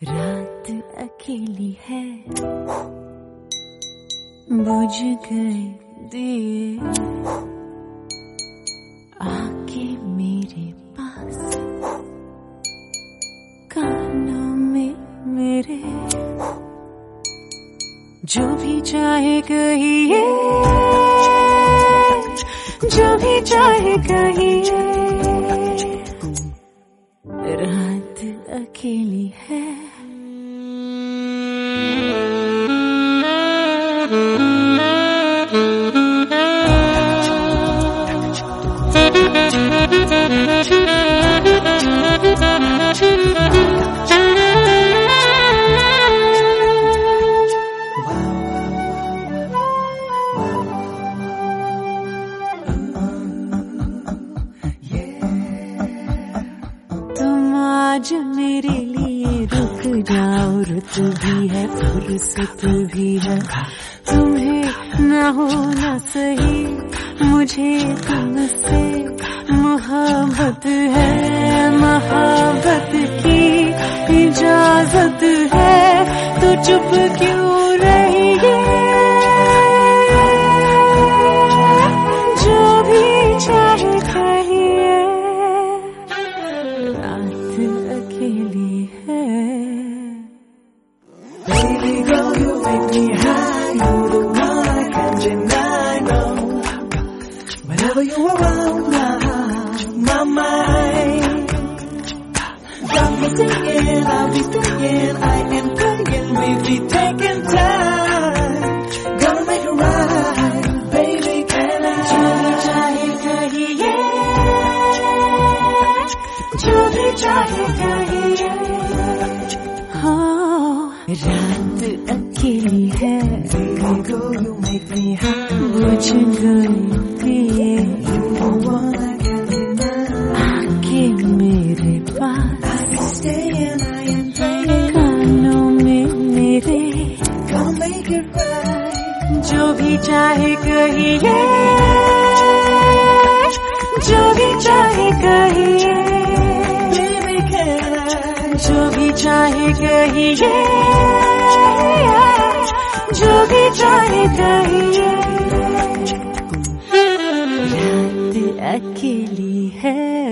रात अकेली है, बुझ गए दिए, आके मेरे पास कानों में मेरे, जो भी चाहे कहिए, जो भी चाहे कहिए, रात अकेली है। आज मेरे लिए रुक जाओ, रुत भी है फुर्सत भी है, तुम्हें न होना सही, मुझे तुमसे मोहब्बत है, मोहब्बत की इजाजत है, तो चुप क्यों रही है, जो भी चाहे कहिए, रात अकेली है। Baby girl, you make me high, you're the one I can't deny, no. Whenever you're around, my mind got me singing, I'll be singing, I am praying, we'll be taking time, gonna make it right, baby, can I? जो भी चाहे कहिए, जो भी चाहे कहिए, हो रात अकेली है, Baby girl, you make me high, बुझ गई दिए, you're the one I can't deny, आके मेरे पास I'll be staying, I am praying, कानों में मेरे, gonna make it right. जो भी चाहे कहिए, जो भी चाहे कहिए, Baby, can I? जो भी चाहे कहिए, जो भी चाहे कहिए, रात अकेली है।